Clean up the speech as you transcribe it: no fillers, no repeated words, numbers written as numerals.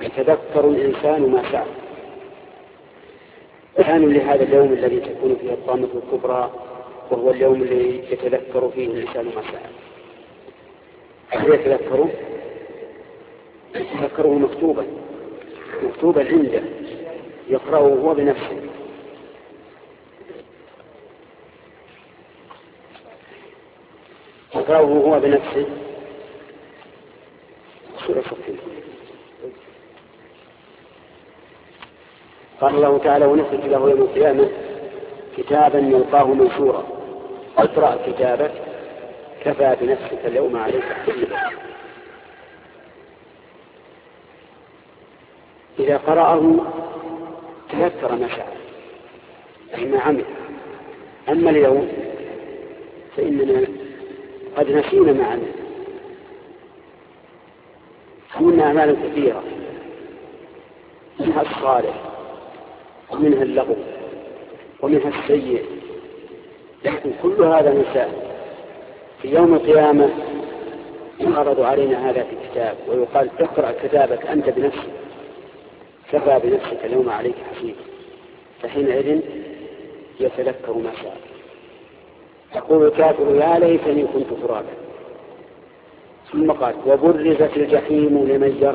يتذكر الإنسان ما سعى. بيان لهذا اليوم الذي تكون فيه الطامة الكبرى، وهو اليوم الذي يتذكر فيه الإنسان ما سعى. هل يتذكره مكتوبا عنده يقرأه هو بنفسه. قال الله تعالى: ونخرج له يوم القيامة كتابا يلقاه منشورا اقرأ كتابك كفى بنفسك اليوم عليك حسيبا. إذا قرأه تذكر ما شاء أي ما عمل. أما اليوم فإننا قد نسينا ما عمل. عملنا أعمالا كثيرة، منها الصالح ومنها اللغو ومنها السيء، لكن كل هذا نساء. في يوم القيامة يعرض علينا هذا في الكتاب ويقال: اقرأ كتابك أنت بنفسك كفى بنفسك اليوم عليك حسيبا. فحينئذ يتذكر ما شاء. يقول الكافر: يا ليتني كنت ترابا. ثم قال: وبرزت الجحيم لمن يرى